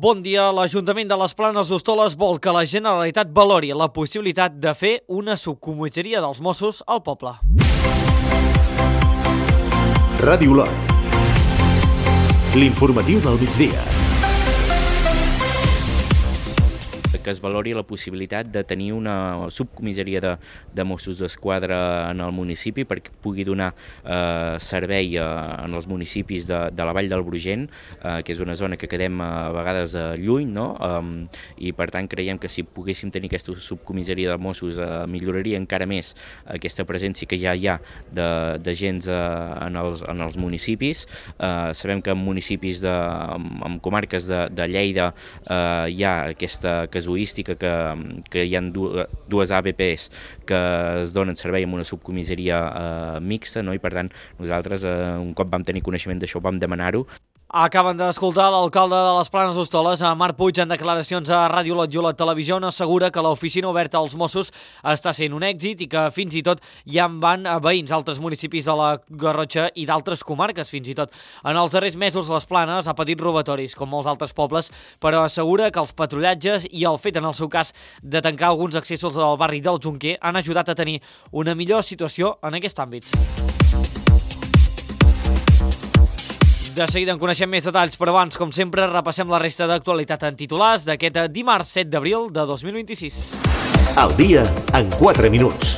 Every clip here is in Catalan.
Bon dia. L'Ajuntament de les Planes d'Hostoles vol que la Generalitat valori la possibilitat de fer una subcomissaria dels Mossos al poble. Ràdio Lot. L'informatiu del migdia. Que es valori la possibilitat de tenir una subcomissaria de Mossos d'Esquadra en el municipi perquè pugui donar servei en els municipis de la Vall del Brugent, que és una zona que quedem a vegades lluny, no? I per tant creiem que si poguéssim tenir aquesta subcomissaria de Mossos milloraria encara més aquesta presència que ja hi ha d'agents en els municipis. Sabem que en municipis, en comarques de Lleida hi ha aquesta casuística que hi ha dues ABPs que es donen servei amb una subcomissaria mixta, no? I per tant nosaltres un cop vam tenir coneixement d'això vam demanar-ho. Acaben d'escoltar l'alcalde de les Planes d'Hostoles, Marc Puig, en declaracions a Ràdio Lot i Lot Televisió, on assegura que l'oficina oberta als Mossos està sent un èxit i que fins i tot ja en van veïns d'altres municipis de la Garrotxa i d'altres comarques, fins i tot. En els darrers mesos les Planes ha patit robatoris, com molts altres pobles, però assegura que els patrullatges i el fet, en el seu cas, de tancar alguns accessos al barri del Jonquer han ajudat a tenir una millor situació en aquest àmbit. De seguida en coneixem més detalls, però abans, com sempre, repassem la resta d'actualitat en titulars d'aquest dimarts 7 d'abril de 2026. El dia en 4 minuts.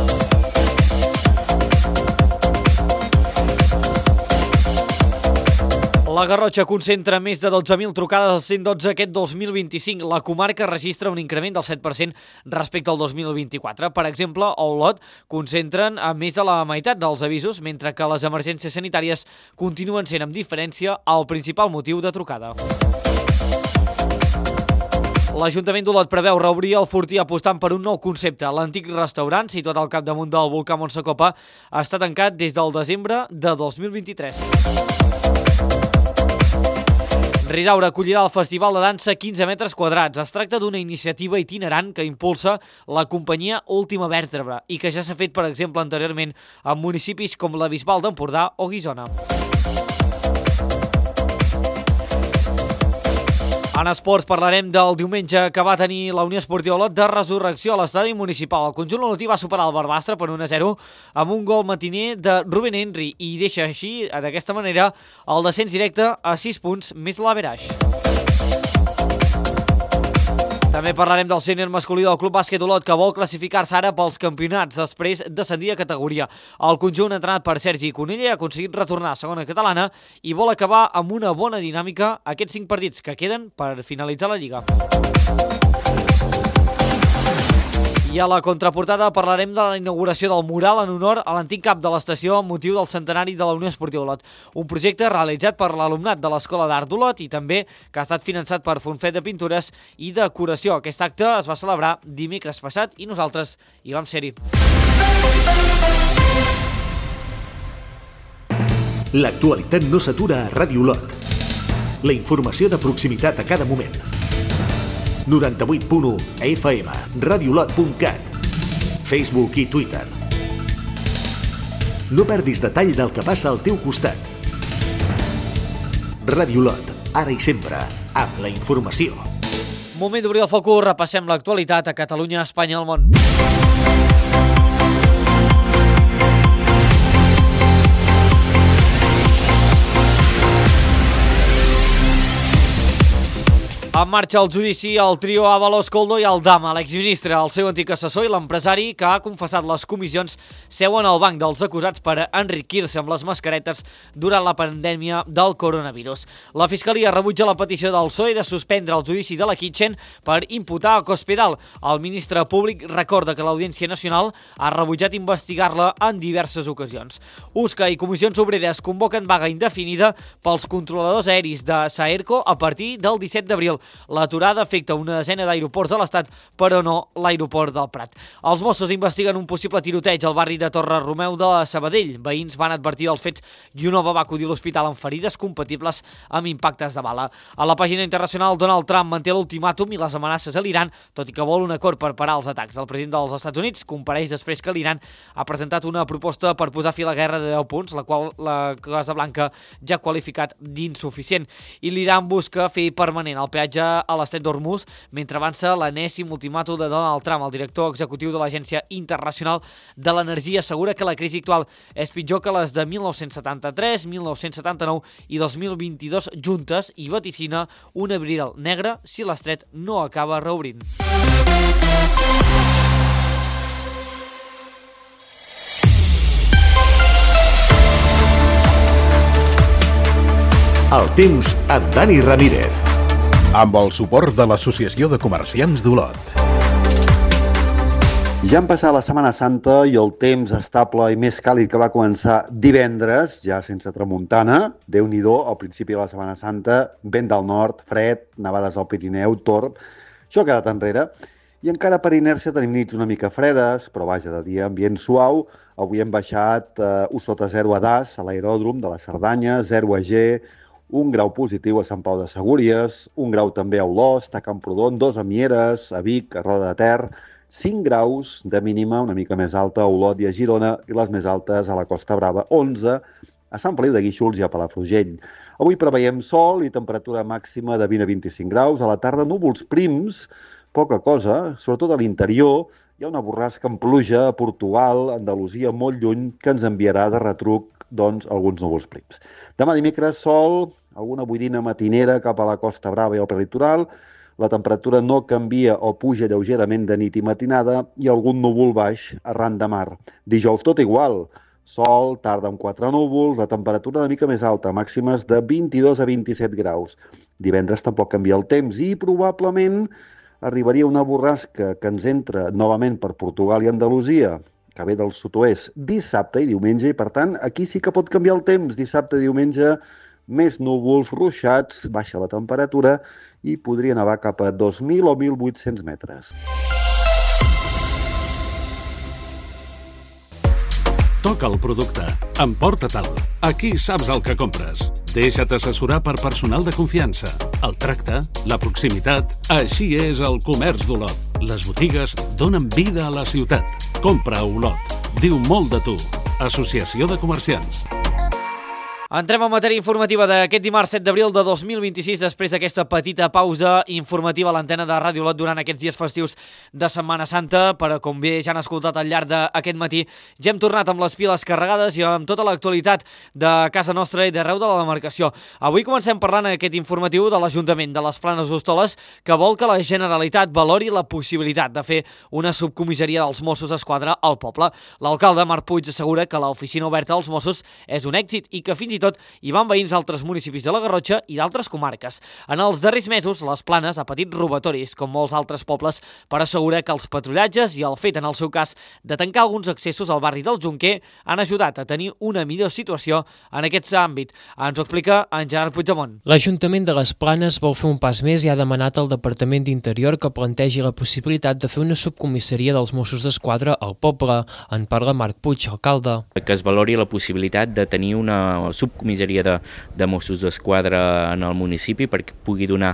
La Garrotxa concentra més de 12.000 trucades al 112 aquest 2025. La comarca registra un increment del 7% respecte al 2024. Per exemple, a Olot concentren a més de la meitat dels avisos, mentre que les emergències sanitàries continuen sent amb diferència el principal motiu de trucada. L'Ajuntament d'Olot preveu reobrir el Fortí apostant per un nou concepte. L'antic restaurant, situat al capdamunt del volcà Montsacopa, està tancat des del desembre de 2023. Ridaura acollirà el Festival de Dansa 15 metres quadrats. Es tracta d'una iniciativa itinerant que impulsa la companyia Última Vèrtebra i que ja s'ha fet, per exemple, anteriorment en municipis com la Bisbal d'Empordà o Guissona. En esports parlarem del diumenge que va tenir la Unió Esportiva Olot de resurrecció a l'estadi municipal. El conjunt olotí va superar el Barbastre per 1-0 amb un gol matiner de Rubén Henry i deixa així, d'aquesta manera, el descens directe a 6 punts més l'averaix. També parlarem del sènior masculí del Club Bàsquet Olot, que vol classificar-se ara pels campionats després d'ascendir a categoria. El conjunt entrenat per Sergi Conilla ha aconseguit retornar a segona catalana i vol acabar amb una bona dinàmica aquests 5 partits que queden per finalitzar la Lliga. I a la contraportada parlarem de la inauguració del mural en honor a l'antic cap de l'estació amb motiu del centenari de la Unió Esportiva Olot. Un projecte realitzat per l'alumnat de l'Escola d'Art d'Olot i també que ha estat finançat per Fonfet de Pintures i Decoració. Aquest acte es va celebrar dimecres passat i nosaltres hi vam ser-hi. L'actualitat no s'atura a Ràdio Lot. La informació de proximitat a cada moment. 98.1 FM, radiolot.cat, Facebook i Twitter. No perdis detall del que passa al teu costat. Ràdio Lot, ara i sempre, amb la informació. Moment d'obrir el focus, repassem l'actualitat a Catalunya, Espanya i el món. En marxa el judici al trio Ábalos, Koldo i Aldama. L'exministre, el seu antic assessor i l'empresari que ha confessat les comissions seuen al banc dels acusats per enriquir-se amb les mascaretes durant la pandèmia del coronavirus. La Fiscalia rebutja la petició del PSOE de suspendre el judici de la Kitchen per imputar a Cospedal. El ministre públic recorda que l'Audiència Nacional ha rebutjat investigar-la en diverses ocasions. USCA i comissions obreres convoquen vaga indefinida pels controladors aeris de Saerco a partir del 17 d'abril. L'aturada afecta una desena d'aeroports de l'Estat, però no l'aeroport del Prat. Els Mossos investiguen un possible tiroteig al barri de Torre Romeu de Sabadell. Veïns van advertir dels fets i un home va acudir a l'hospital amb ferides compatibles amb impactes de bala. A la pàgina internacional, Donald Trump manté l'ultimàtum i les amenaces a l'Iran, tot i que vol un acord per parar els atacs. El president dels Estats Units compareix després que l'Iran ha presentat una proposta per posar fi a la guerra de 10 punts, la qual la Casa Blanca ja ha qualificat d'insuficient. I l'Iran busca fer permanent el peatge viatge a l'estret d'Hormuz mentre avança l'enèsim ultimàtum de Donald Trump. El director executiu de l'Agència Internacional de l'Energia assegura que la crisi actual és pitjor que les de 1973, 1979 i 2022 juntes i vaticina un abril negre si l'estret no acaba reobrint. El temps amb Dani Ramírez. Amb el suport de l'Associació de Comerciants d'Olot. Ja han passat la Setmana Santa i el temps estable i més càlid que va començar divendres, ja sense tramuntana. Déu-n'hi-do, al principi de la Setmana Santa, vent del nord, fred, nevades al Pirineu, torb. Això ha quedat enrere. I encara per inèrcia tenim nits una mica fredes, però vaja, de dia ambient suau. Avui hem baixat 1 sota 0 a Das, a l'aeròdrom de la Cerdanya, 0 a G, 1 grau positiu a Sant Pau de Segúries, 1 grau també a Olost, a Camprodon, 2 a Mieres, a Vic, a Roda de Ter, 5 graus de mínima, una mica més alta a Olot i a Girona, i les més altes a la Costa Brava, 11 a Sant Feliu de Guíxols i a Palafrugell. Avui preveiem sol i temperatura màxima de 20 a 25 graus, a la tarda núvols prims, poca cosa, sobretot a l'interior. Hi ha una borrasca amb pluja a Portugal, Andalusia, molt lluny, que ens enviarà de retruc doncs, alguns núvols prims. Demà dimecres, sol, alguna boirina matinera cap a la Costa Brava i al prelitoral. La temperatura no canvia o puja lleugerament de nit i matinada i algun núvol baix arran de mar. Dijous tot igual, sol, tarda amb 4 núvols, la temperatura una mica més alta, màximes de 22 a 27 graus. Divendres tampoc canvia el temps i probablement arribaria una borrasca que ens entra novament per Portugal i Andalusia, que ve del sud-oest, dissabte i diumenge, i per tant aquí sí que pot canviar el temps. Dissabte i diumenge, més núvols, ruixats, baixa la temperatura i podria nevar cap a 2.000 o 1.800 metres. Toca el producte, emporta-te'l. Aquí saps el que compres. Deixa't assessorar per personal de confiança. El tracte, la proximitat, així és el comerç d'Olot. Les botigues donen vida a la ciutat. Compra a Olot. Diu molt de tu. Associació de Comerciants. Entrem en matèria informativa d'aquest dimarts 7 d'abril de 2026, després d'aquesta petita pausa informativa a l'antena de Ràdio Olot durant aquests dies festius de Setmana Santa. Però, com bé ja han escoltat al llarg d'aquest matí, ja hem tornat amb les piles carregades i amb tota l'actualitat de casa nostra i d'arreu de la demarcació. Avui comencem parlant en aquest informatiu de l'Ajuntament de les Planes d'Hostoles, que vol que la Generalitat valori la possibilitat de fer una subcomissaria dels Mossos d'Esquadra al poble. L'alcalde Marc Puig assegura que l'oficina oberta als Mossos és un èxit i que fins i tot hi van veïns d'altres municipis de la Garrotxa i d'altres comarques. En els darrers mesos, les Planes ha patit robatoris, com molts altres pobles, però assegura que els patrullatges i el fet, en el seu cas, de tancar alguns accessos al barri del Jonquer han ajudat a tenir una millor situació en aquest àmbit. Ens ho explica en Gerard Puigdemont. L'Ajuntament de les Planes vol fer un pas més i ha demanat al Departament d'Interior que plantegi la possibilitat de fer una subcomissaria dels Mossos d'Esquadra al poble. En parla Marc Puig, alcalde. Que es valori la possibilitat de tenir una subcomissaria de Mossos d'Esquadra en el municipi perquè pugui donar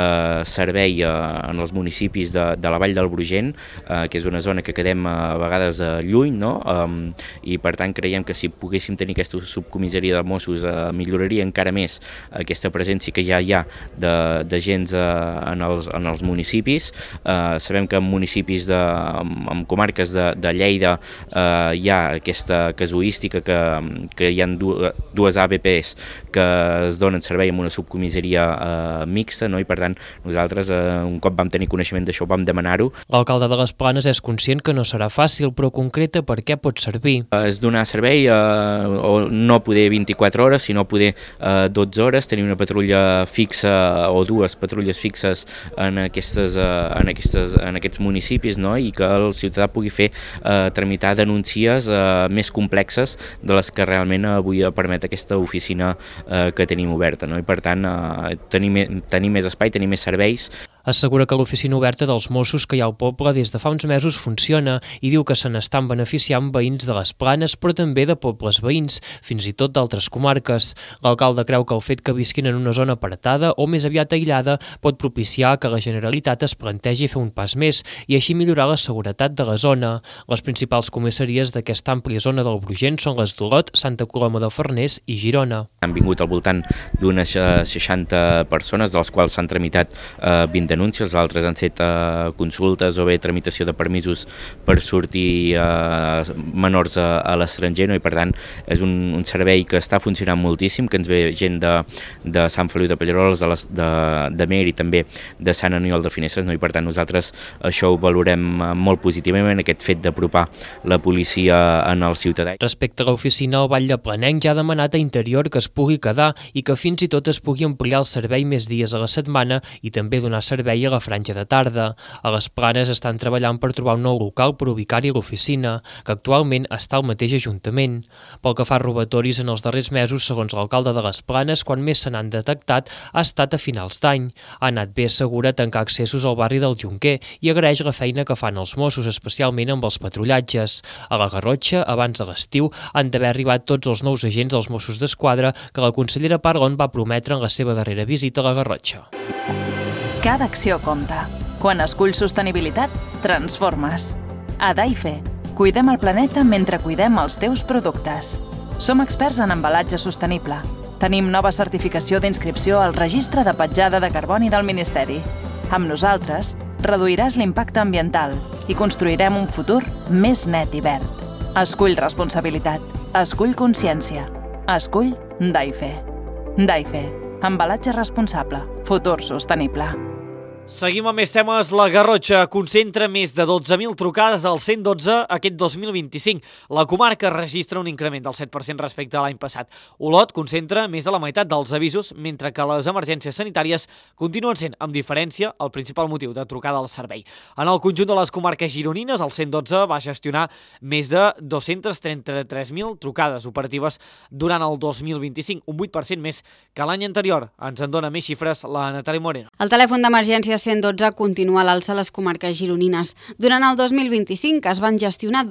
servei en els municipis de la Vall del Brugent, que és una zona que quedem a vegades lluny, no? I per tant creiem que si poguéssim tenir aquesta subcomissaria de Mossos milloraria encara més aquesta presència que ja hi ha d'agents en els municipis. Sabem que en municipis en comarques de Lleida hi ha aquesta casuística que hi ha dues ABPs que es donen servei amb una subcomissaria mixta, no? I per tant nosaltres un cop vam tenir coneixement d'això vam demanar-ho. L'alcalde de les Planes és conscient que no serà fàcil, però concreta per què pot servir. És donar servei o no poder 24 hores, sinó poder 12 hores, tenir una patrulla fixa o dues patrulles fixes en aquests municipis, no? I que el ciutadà pugui tramitar denúncies més complexes de les que realment avui permet aquesta oficina que tenim oberta, no? I per tant tenir més espai, tenir més serveis. Assegura que l'oficina oberta dels Mossos que hi ha al poble des de fa uns mesos funciona i diu que se n'estan beneficiant veïns de les Planes, però també de pobles veïns, fins i tot d'altres comarques. L'alcalde creu que el fet que visquin en una zona apartada o més aviat aïllada pot propiciar que la Generalitat es plantegi fer un pas més i així millorar la seguretat de la zona. Les principals comissaries d'aquesta àmplia zona del Brugent són les d'Olot, Santa Coloma de Farners i Girona. Han vingut al voltant d'unes 60 persones, de les quals s'han tramitat 20 denúncies, els altres han set consultes o bé tramitació de permisos per sortir menors a l'estranger, no? I per tant és un servei que està funcionant moltíssim, que ens ve gent de Sant Feliu de Pallerols, de Mer i també de Sant Aniol de Finestres, no? I per tant nosaltres això ho valorem molt positivament, aquest fet d'apropar la policia en el ciutadà. Respecte a l'oficina, el Vall de Planenc ja ha demanat a Interior que es pugui quedar i que fins i tot es pugui ampliar el servei més dies a la setmana i també donar servei a la franja de tarda. A les Planes estan treballant per trobar un nou local per ubicar-hi l'oficina, que actualment està al mateix ajuntament. Pel que fa a robatoris en els darrers mesos, segons l'alcalde de les Planes, quan més se n'han detectat ha estat a finals d'any. Ha anat bé, assegura, tancar accessos al barri del Jonquer i agraeix la feina que fan els Mossos, especialment amb els patrullatges. A la Garrotxa, abans de l'estiu, han d'haver arribat tots els nous agents dels Mossos d'Esquadra que la consellera Parlon va prometre en la seva darrera visita a la Garrotxa. Cada acció compta. Quan esculls sostenibilitat, transformes. A Daife, cuidem el planeta mentre cuidem els teus productes. Som experts en embalatge sostenible. Tenim nova certificació d'inscripció al Registre de Petjada de Carboni del Ministeri. Amb nosaltres, reduiràs l'impacte ambiental i construirem un futur més net i verd. Escull responsabilitat. Escull consciència. Escull Daife. Daife. Embalatge responsable. Futur sostenible. Seguim amb més temes. La Garrotxa concentra més de 12.000 trucades al 112 aquest 2025. La comarca registra un increment del 7% respecte a l'any passat. Olot concentra més de la meitat dels avisos, mentre que les emergències sanitàries continuen sent, amb diferència, el principal motiu de trucada al servei. En el conjunt de les comarques gironines, el 112 va gestionar més de 233.000 trucades operatives durant el 2025, un 8% més que l'any anterior. Ens en dona més xifres la Natàlia Moreno. El telèfon d'emergència 112 continua a l'alça a les comarques gironines. Durant el 2025 es van gestionar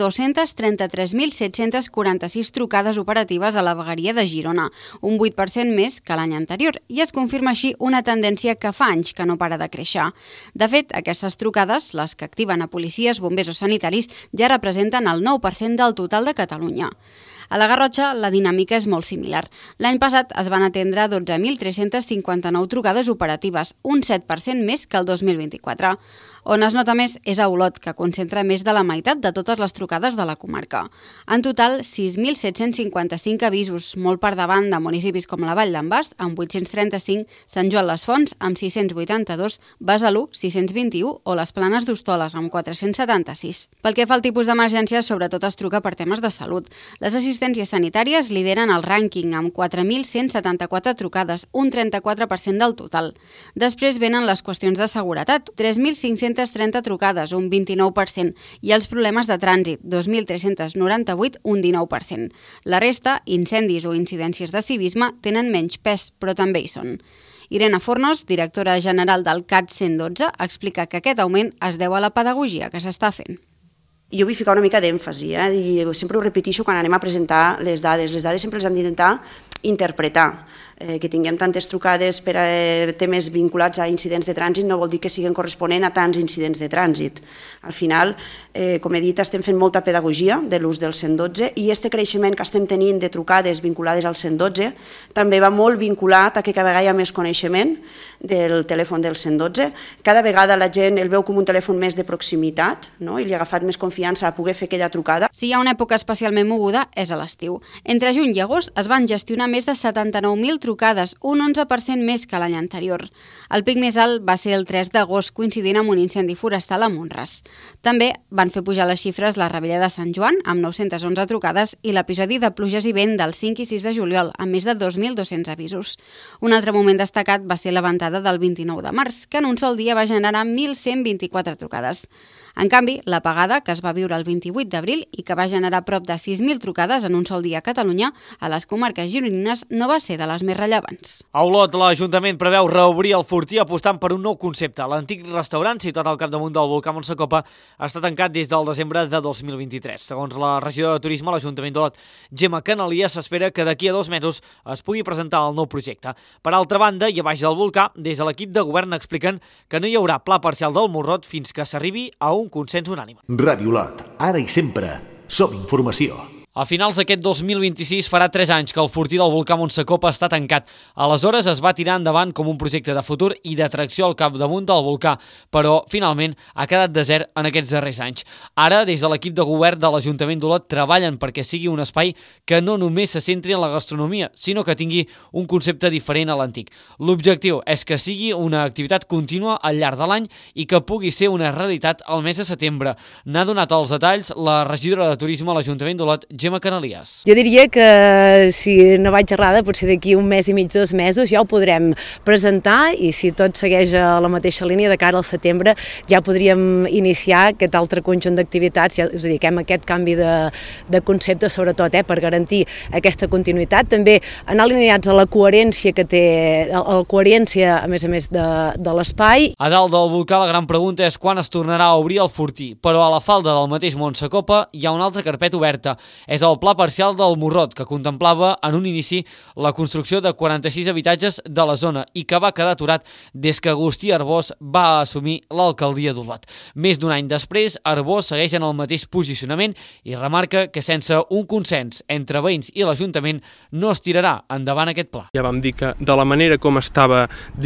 233.746 trucades operatives a la vegueria de Girona, un 8% més que l'any anterior, i es confirma així una tendència que fa anys que no para de créixer. De fet, aquestes trucades, les que activen a policies, bombers o sanitaris, ja representen el 9% del total de Catalunya. A la Garrotxa, la dinàmica és molt similar. L'any passat es van atendre 12.359 trucades operatives, un 7% més que el 2024. On es nota més és a Olot, que concentra més de la meitat de totes les trucades de la comarca. En total, 6.755 avisos, molt per davant de municipis com la Vall d'en Bas, amb 835, Sant Joan les Fonts, amb 682, Besalú, 621, o les Planes d'Hostoles, amb 476. Pel que fa al tipus d'emergències, sobretot es truca per temes de salut. Les assistències sanitàries lideren el rànquing, amb 4.174 trucades, un 34% del total. Després venen les qüestions de seguretat, 3.530 trucades, un 29%, i els problemes de trànsit, 2.398, un 19%. La resta, incendis o incidències de civisme, tenen menys pes, però també hi són. Irene Fornos, directora general del CAT 112, explica que aquest augment es deu a la pedagogia que s'està fent. Jo vull ficar una mica d'èmfasi, i sempre ho repeteixo quan anem a presentar les dades. Les dades sempre les hem d'intentar interpretar. Que tinguem tantes trucades per a temes vinculats a incidents de trànsit no vol dir que siguin corresponent a tants incidents de trànsit. Al final, com he dit, estem fent molta pedagogia de l'ús del 112 i aquest creixement que estem tenint de trucades vinculades al 112 també va molt vinculat a que cada vegada hi ha més coneixement del telèfon del 112. Cada vegada la gent el veu com un telèfon més de proximitat, no? I li ha agafat més confiança a poder fer aquella trucada. Si hi ha una època especialment moguda, és a l'estiu. Entre juny i agost es van gestionar més de 79.000 trucades, un 11% més que l'any anterior. El pic més alt va ser el 3 d'agost, coincidint amb un incendi forestal a Mont-ras. També van fer pujar les xifres la Rebella de Sant Joan, amb 911 trucades, i l'episodi de pluges i vent del 5 i 6 de juliol, amb més de 2.200 avisos. Un altre moment destacat va ser la ventada del 29 de març, que en un sol dia va generar 1.124 trucades. En canvi, l'apagada, que es va viure el 28 d'abril i que va generar prop de 6.000 trucades en un sol dia a Catalunya, a les comarques gironines, gironines no va ser de les més rellevants. A Olot, l'Ajuntament preveu reobrir el Fortí apostant per un nou concepte. L'antic restaurant, situat al capdamunt del volcà Montsecopa, està tancat des del desembre de 2023. Segons la regidora de Turisme, l'Ajuntament d'Olot, Gemma Canalies, s'espera que d'aquí a 2 mesos es pugui presentar el nou projecte. Per altra banda, i a baix del volcà, des de l'equip de govern expliquen que no hi haurà pla parcial del Morrot fins que s'arribi a un consens unànime. Ràdio Olot, ara i sempre, som informació. A finals d'aquest 2026 farà 3 anys que el Fortí del volcà Montsecopa està tancat. Aleshores es va tirar endavant com un projecte de futur i d'atracció al capdamunt del volcà, però finalment ha quedat desert en aquests darrers anys. Ara, des de l'equip de govern de l'Ajuntament d'Olot, treballen perquè sigui un espai que no només se centri en la gastronomia, sinó que tingui un concepte diferent a l'antic. L'objectiu és que sigui una activitat contínua al llarg de l'any i que pugui ser una realitat al mes de setembre. N'ha donat els detalls la regidora de Turisme a l'Ajuntament d'Olot, Gemma Canalies. Jo diria que si no vaig errada, potser d'aquí 1 mes i mig, 2 mesos ja ho podrem presentar i si tot segueix a la mateixa línia de cara al setembre ja podríem iniciar aquest altre conjunt d'activitats, ja us dediquem a aquest canvi de concepte sobretot per garantir aquesta continuïtat, també anar alineats a la coherència que té, a la coherència a més de l'espai. A dalt del volcà la gran pregunta és quan es tornarà a obrir el Fortí, però a la falda del mateix Montsecopa hi ha una altra carpeta oberta. És el pla parcial del Morrot, que contemplava en un inici la construcció de 46 habitatges de la zona i que va quedar aturat des que Agustí Arbós va assumir l'alcaldia d'Olot. Més d'1 any després, Arbós segueix en el mateix posicionament i remarca que sense un consens entre veïns i l'Ajuntament no es tirarà endavant aquest pla. Ja vam dir que de la manera com estava,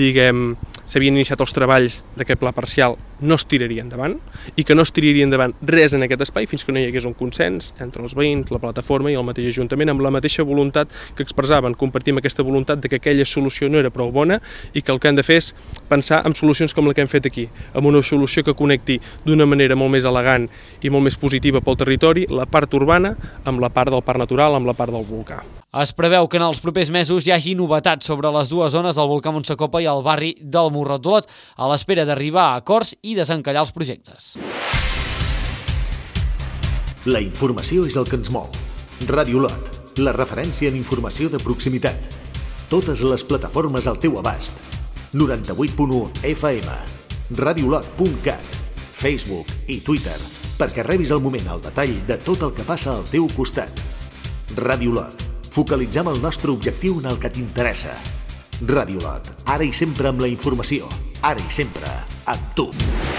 s'havien iniciat els treballs d'aquest pla parcial, no es tiraria endavant i que no es tiraria endavant res en aquest espai fins que no hi hagués un consens entre els veïns, la plataforma i el mateix Ajuntament amb la mateixa voluntat que expressaven. Compartim aquesta voluntat de que aquella solució no era prou bona i que el que hem de fer és pensar en solucions com la que hem fet aquí, amb una solució que connecti d'una manera molt més elegant i molt més positiva pel territori la part urbana amb la part del parc natural, amb la part del volcà. Es preveu que en els propers mesos hi hagi novetats sobre les 2 zones del volcà Montsecopa i el barri del Morrot d'Olot, a l'espera d'arribar a acords i desencallar els projectes. La informació és el que ens mou. Ràdio Olot, la referència en informació de proximitat. Totes les plataformes al teu abast. 98.1 FM, radiolot.cat, Facebook i Twitter, perquè rebis al moment el detall de tot el que passa al teu costat. Ràdio Olot, focalitzem el nostre objectiu en el que t'interessa. Ràdio Olot, ara i sempre amb la informació, ara i sempre amb tu.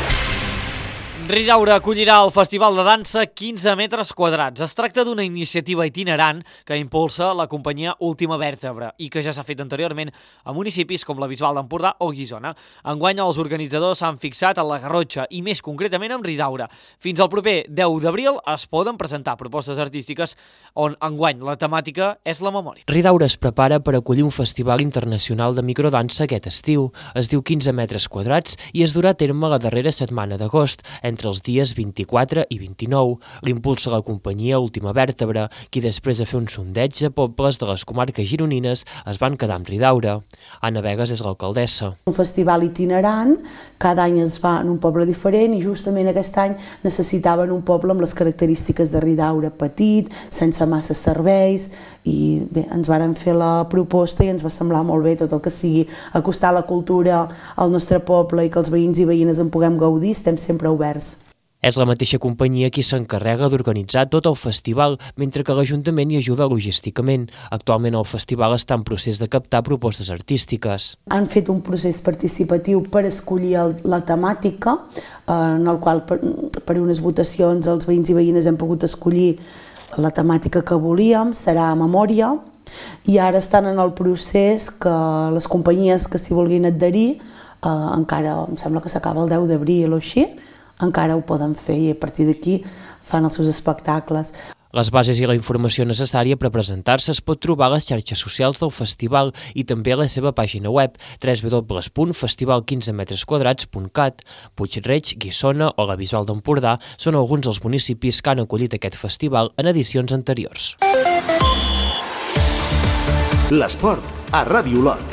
Ridaura acollirà el Festival de Dansa 15 metres quadrats. Es tracta d'una iniciativa itinerant que impulsa la companyia Última Vèrtebra i que ja s'ha fet anteriorment a municipis com la Bisbal d'Empordà o Guissona. Enguany els organitzadors s'han fixat en la Garrotxa i més concretament en Ridaura. Fins al proper 10 d'abril es poden presentar propostes artístiques on enguany la temàtica és la memòria. Ridaura es prepara per acollir un festival internacional de microdansa aquest estiu. Es diu 15 metres quadrats i es durà a terme la darrera setmana d'agost, entre els dies 24 i 29. L'impulsa la companyia Última Vèrtebra, qui després de fer un sondeig a pobles de les comarques gironines es van quedar amb Ridaura. Anna Vegas és l'alcaldessa. Un festival itinerant, cada any es fa en un poble diferent i justament aquest any necessitaven un poble amb les característiques de Ridaura, petit, sense massa serveis, i bé, ens varen fer la proposta i ens va semblar molt bé tot el que sigui acostar la cultura al nostre poble i que els veïns i veïnes en puguem gaudir, estem sempre oberts. És la mateixa companyia qui s'encarrega d'organitzar tot el festival, mentre que l'Ajuntament hi ajuda logísticament. Actualment el festival està en procés de captar propostes artístiques. Han fet un procés participatiu per escollir la temàtica, en el qual per unes votacions els veïns i veïnes hem pogut escollir la temàtica que volíem, serà memòria, i ara estan en el procés que les companyies que s'hi vulguin adherir, encara em sembla que s'acaba el 10 d'abril o així, encara ho poden fer i a partir d'aquí fan els seus espectacles. Les bases i la informació necessària per presentar-se es pot trobar a les xarxes socials del festival i també a la seva pàgina web www.festival15metres2.cat. Puig-reig, Guissona o la Bisbal d'Empordà són alguns dels municipis que han acollit aquest festival en edicions anteriors. L'esport a Ràdio Olot.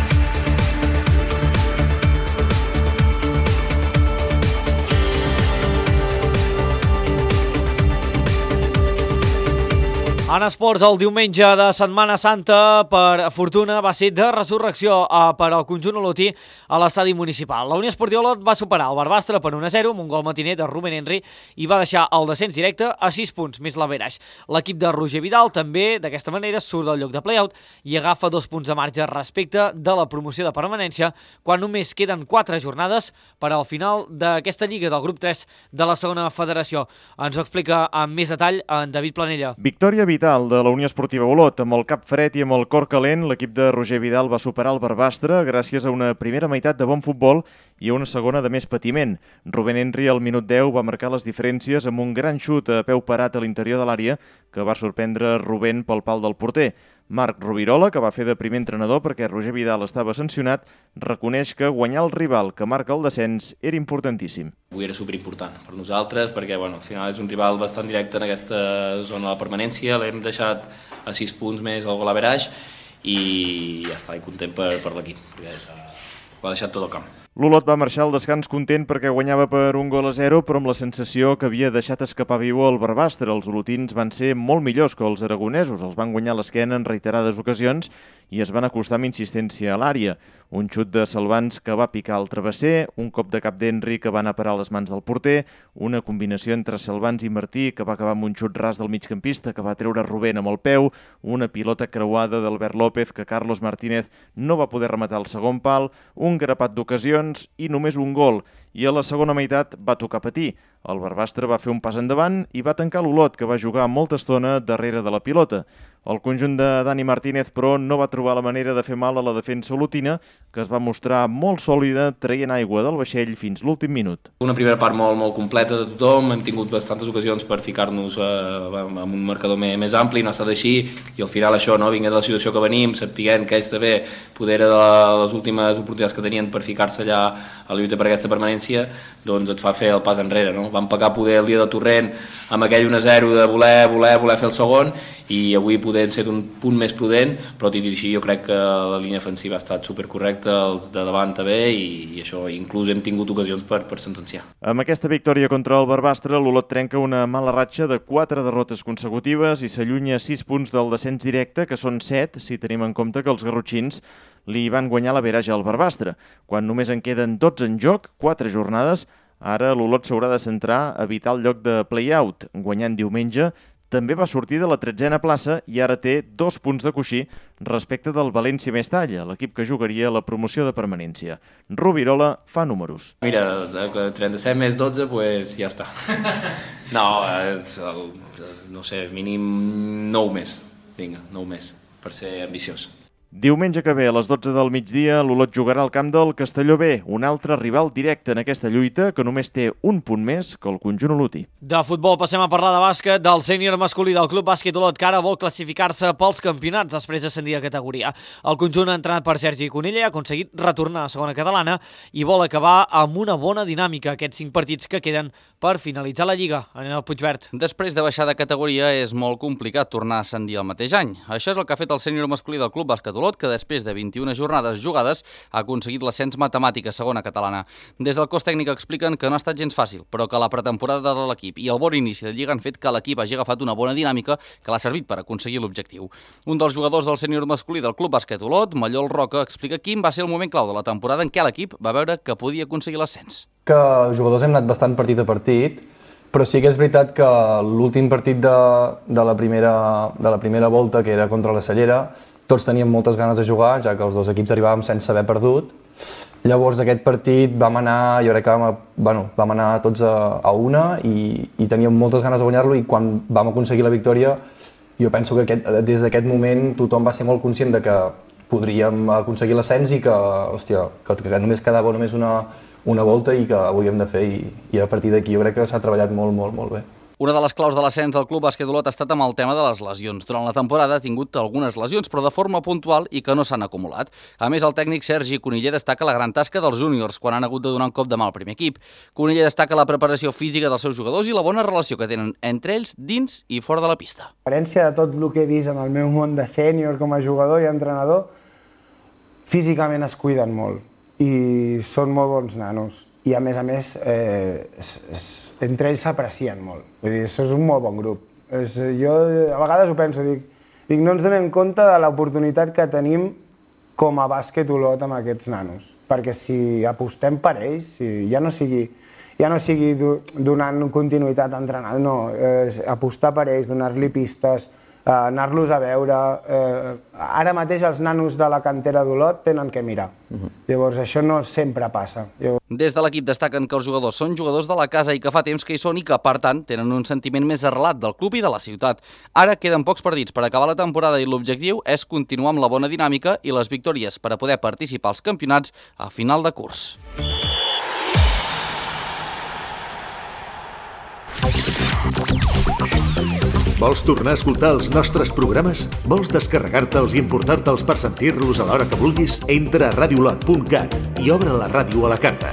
En esports, el diumenge de Setmana Santa, per fortuna, va ser de resurrecció per al conjunt olotí a l'estadi municipal. La Unió Esportiva Olot va superar el Barbastre per 1-0 amb un gol matiner de Rubén Henry i va deixar el descens directe a 6 punts, més l'averaix. L'equip de Roger Vidal també, d'aquesta manera, surt del lloc de play-out i agafa 2 punts de marge respecte de la promoció de permanència, quan només queden 4 jornades per al final d'aquesta lliga del grup 3 de la segona federació. Ens ho explica amb més detall en David Planella. Victòria vital de la Unió Esportiva Olot. Amb el cap fred i amb el cor calent, l'equip de Roger Vidal va superar el Barbastre gràcies a una primera meitat de bon futbol i a una segona de més patiment. Rubén Henry al minut 10 va marcar les diferències amb un gran xut a peu parat a l'interior de l'àrea que va sorprendre Rubén pel pal del porter. Marc Rovirola, que va fer de primer entrenador perquè Roger Vidal estava sancionat, reconeix que guanyar el rival que marca el descens era importantíssim. Avui era superimportant per nosaltres perquè al final és un rival bastant directe en aquesta zona de la permanència, l'hem deixat a 6 punts més el gol average i ja està, i content per l'equip, perquè ho ha deixat tot el camp. L'Olot va marxar al descans content perquè guanyava per 1-0, però amb la sensació que havia deixat escapar viu el Barbastre. Els olotins van ser molt millors que els aragonesos, els van guanyar l'esquena en reiterades ocasions i es van acostar amb insistència a l'àrea. Un xut de Salvans que va picar el travesser, un cop de cap d'Henry que va anar a parar les mans del porter, una combinació entre Salvans i Martí que va acabar amb un xut ras del migcampista que va treure Rubén amb el peu, una pilota creuada d'Albert López que Carlos Martínez no va poder rematar al segon pal, un grapat d'ocasions i només un gol, i a la segona meitat va tocar patir. El Barbastre va fer un pas endavant i va tancar l'Olot, que va jugar molta estona darrere de la pilota. El conjunt de Dani Martínez, però, no va trobar la manera de fer mal a la defensa olotina, que es va mostrar molt sòlida, traient aigua del vaixell fins l'últim minut. Una primera part molt completa de tothom, hem tingut bastantes ocasions per ficar-nos amb un marcador més ampli, no ha estat així, i al final això, vinguent de la situació que venim, sapiguent que ells també poder era de les últimes oportunitats que tenien per ficar-se allà a la lluita per aquesta permanència, doncs et fa fer el pas enrere, no? Vam pegar poder el dia de Torrent amb aquell 1-0 de voler fer el segon, i avui podem ser un punt més prudent, però dit així jo crec que la línia defensiva ha estat supercorrecta, els de davant també, i això inclús hem tingut ocasions per sentenciar. Amb aquesta victòria contra el Barbastre, l'Olot trenca una mala ratxa de 4 derrotes consecutives i s'allunya 6 punts del descens directe, que són 7 si tenim en compte que els garrotxins li van guanyar l'averaje al Barbastre. Quan només en queden 12 en joc, 4 jornades, ara l'Olot s'haurà de centrar a evitar el lloc de play-out. Guanyant diumenge, també va sortir de la 13a plaça i ara té 2 punts de coixí respecte del València Mestalla, l'equip que jugaria la promoció de permanència. Rovirola fa números. Mira, 37 més 12, doncs ja està. No sé, mínim 9 més. Vinga, 9 més, per ser ambiciós. Diumenge que ve, a les 12 del migdia, l'Olot jugarà al camp del Castelló B, un altre rival directe en aquesta lluita que només té un punt més que el conjunt olotí. De futbol passem a parlar de bàsquet, del sènior masculí del Club Bàsquet Olot, que ara vol classificar-se pels campionats després d'ascendir a categoria. El conjunt entrenat per Sergi Conilla ha aconseguit retornar a segona catalana i vol acabar amb una bona dinàmica aquests 5 partits que queden per finalitzar la Lliga. Anem al Puigverd. Després de baixar de categoria és molt complicat tornar a ascendir el mateix any. Això és el que ha fet el sènior masculí del Club Bàsquet Olot, que després de 21 jornades jugades ha aconseguit l'ascens matemàtic a segona catalana. Des del cos tècnic expliquen que no ha estat gens fàcil, però que la pretemporada de l'equip i el bon inici de Lliga han fet que l'equip hagi agafat una bona dinàmica que l'ha servit per aconseguir l'objectiu. Un dels jugadors del sènior masculí del Club Bàsquet Olot, Mallol Roca, explica quin va ser el moment clau de la temporada en què l'equip va veure que podia aconseguir l'ascens. Que els jugadors hem anat bastant partit a partit, però sí que és veritat que l'últim partit de la primera volta, que era contra la Cellera, tots teníem moltes ganes de jugar, ja que els dos equips arribàvem sense haver perdut. Llavors aquest partit vam anar, jo crec que vam anar tots a una i teníem moltes ganes de guanyar-lo, i quan vam aconseguir la victòria, jo penso que des d'aquest moment tothom va ser molt conscient de que podríem aconseguir l'ascens i que només quedava només una volta i que ho havíem de fer, i a partir d'aquí jo crec que s'ha treballat molt bé. Una de les claus de l'ascens del Club Bàsquet Olot ha estat amb el tema de les lesions. Durant la temporada ha tingut algunes lesions, però de forma puntual i que no s'han acumulat. A més, el tècnic Sergi Coniller destaca la gran tasca dels júniors quan han hagut de donar un cop de mà al primer equip. Coniller destaca la preparació física dels seus jugadors i la bona relació que tenen entre ells dins i fora de la pista. A diferència de tot el que he vist en el meu món de sènior com a jugador i entrenador, físicament es cuiden molt i són molt bons nanos. I a més, entre ells s'aprecien molt. Vull dir, això és un molt bon grup. Jo a vegades ho penso, dic, no ens donem compte de l'oportunitat que tenim com a bàsquet Olot amb aquests nanos. Perquè si apostem per ells, ja no sigui donant continuïtat a entrenar, no, apostar per ells, donar-li pistes, anar-los a veure. Ara mateix els nanos de la cantera d'Olot tenen que mirar. Llavors això no sempre passa. Des de l'equip destaquen que els jugadors són jugadors de la casa i que fa temps que hi són i que, per tant, tenen un sentiment més arrelat del club i de la ciutat. Ara queden pocs partits per acabar la temporada i l'objectiu és continuar amb la bona dinàmica i les victòries per a poder participar als campionats a final de curs. Vols tornar a escoltar els nostres programes? Vols descarregar-te'ls i emportar-te'ls per sentir-los a l'hora que vulguis? Entra a radiolot.cat i obre la ràdio a la carta.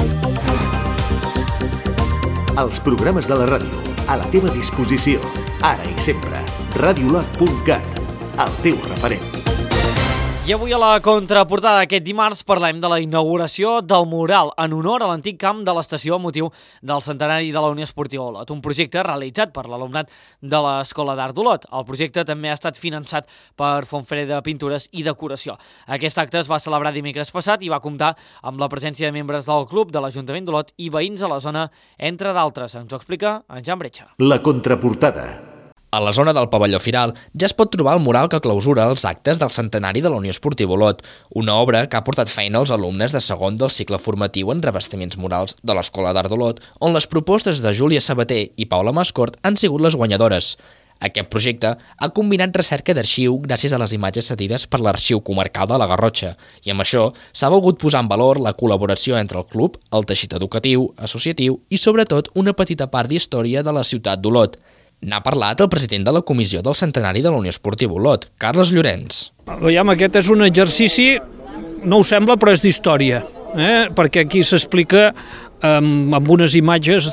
Els programes de la ràdio, a la teva disposició, ara i sempre. Radiolot.cat, el teu referent. I avui a la contraportada d'aquest dimarts parlem de la inauguració del mural en honor a l'antic camp de l'estació amb motiu del centenari de la Unió Esportiva Olot, un projecte realitzat per l'alumnat de l'Escola d'Art d'Olot. El projecte també ha estat finançat per Font Fere de Pintures i Decoració. Aquest acte es va celebrar dimecres passat i va comptar amb la presència de membres del club, de l'Ajuntament d'Olot i veïns a la zona, entre d'altres. Ens ho explica en Jan Bretxa. La contraportada. A la zona del pavelló Firal ja es pot trobar el mural que clausura els actes del centenari de la Unió Esportiva Olot, una obra que ha portat feina als alumnes de segon del cicle formatiu en revestiments murals de l'Escola d'Art d'Olot, on les propostes de Júlia Sabater i Paula Mascort han sigut les guanyadores. Aquest projecte ha combinat recerca d'arxiu gràcies a les imatges cedides per l'Arxiu Comarcal de la Garrotxa, i amb això s'ha volgut posar en valor la col·laboració entre el club, el teixit educatiu, associatiu i, sobretot, una petita part d'història de la ciutat d'Olot. N'ha parlat el president de la Comissió del Centenari de la Unió Esportiva Olot, Carles Llorenç. Veiem, aquest és un exercici, no ho sembla, però és d'història, perquè aquí s'explica amb unes imatges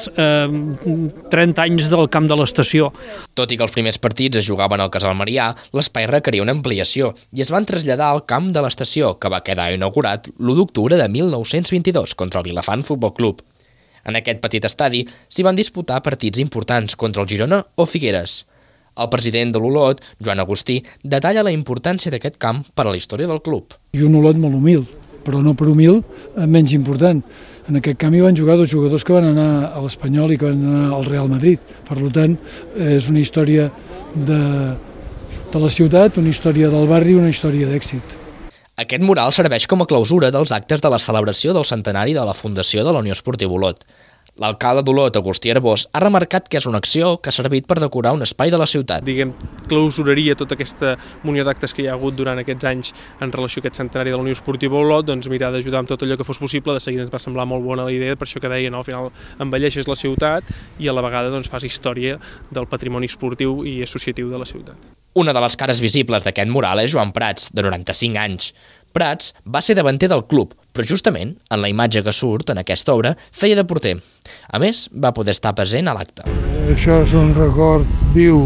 30 anys del camp de l'estació. Tot i que els primers partits es jugaven al Casal Marià, l'espai requeria una ampliació i es van traslladar al camp de l'estació, que va quedar inaugurat l'1 d'octubre de 1922 contra el Vilafant Futbol Club. En aquest petit estadi s'hi van disputar partits importants contra el Girona o Figueres. El president de l'Olot, Joan Agustí, detalla la importància d'aquest camp per a la història del club. I un Olot molt humil, però no per humil menys important. En aquest camp hi van jugar dos jugadors que van anar a l'Espanyol i que van anar al Real Madrid. Per tant, és una història de la ciutat, una història del barri, una història d'èxit. Aquest mural serveix com a clausura dels actes de la celebració del centenari de la Fundació de la Unió Esportiva Olot. L'alcalde d'Olot, Agustí Arbós, ha remarcat que és una acció que ha servit per decorar un espai de la ciutat. Clausuraria tota aquesta munió d'actes que hi ha hagut durant aquests anys en relació a aquest centenari de la Unió Esportiva Olot, doncs mirar d'ajudar amb tot allò que fos possible. De seguida ens va semblar molt bona la idea, per això que deia, al final embelleixes la ciutat i a la vegada fas història del patrimoni esportiu i associatiu de la ciutat. Una de les cares visibles d'aquest mural és Joan Prats, de 95 anys. Prats va ser davanter del club, però justament, en la imatge que surt en aquesta obra, feia de porter. A més, va poder estar present a l'acte. Això és un record viu,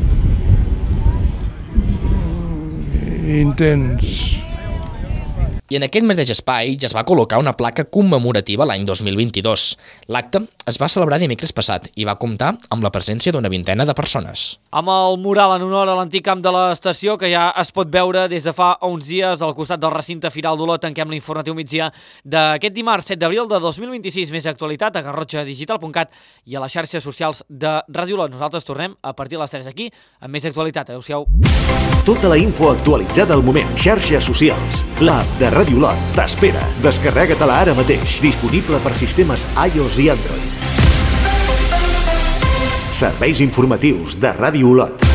intens. I en aquest mateix espai ja es va col·locar una placa commemorativa l'any 2022. L'acte es va celebrar dimecres passat i va comptar amb la presència d'una vintena de persones. Amb el mural en honor a l'antic camp de l'estació, que ja es pot veure des de fa uns dies al costat del recinte Firal d'Olot, tanquem l'informatiu migdia d'aquest dimarts 7 d'abril de 2026. Més actualitat a garrotxadigital.cat i a les xarxes socials de Ràdio Olot. Nosaltres tornem a partir de les 3 aquí amb més actualitat. Adéu-siau. Tota la info actualitzada al moment. Xarxes socials. L'app de Ràdio Olot t'espera. Descarrega-te-la ara mateix. Disponible per sistemes iOS i Android. Serveis informatius de Ràdio Olot.